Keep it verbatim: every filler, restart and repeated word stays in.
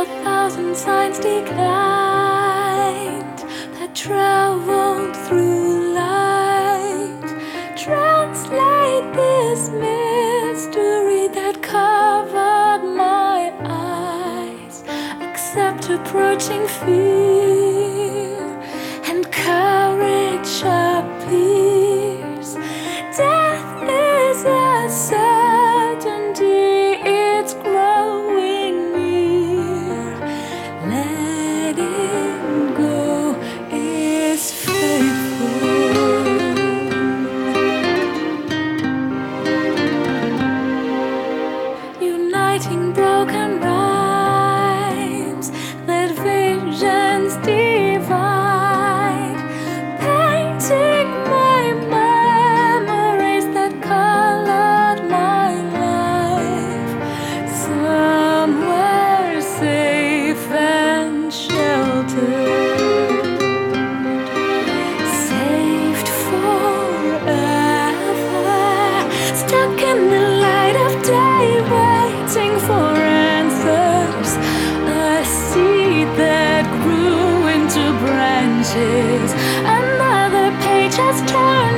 a thousand signs declined that traveled through light. Translate this mystery that covered my eyes. Accept approaching fear, and courage appears. Death is a certainty, it's growing near. Letting go is faithful. Uniting broken rhymes that visions divide. Painting my memories that colored my life. Somewhere safe and sheltered, saved forever. Stuck in the light of day, waiting for answers. A seed that grew into branches. Another page has turned.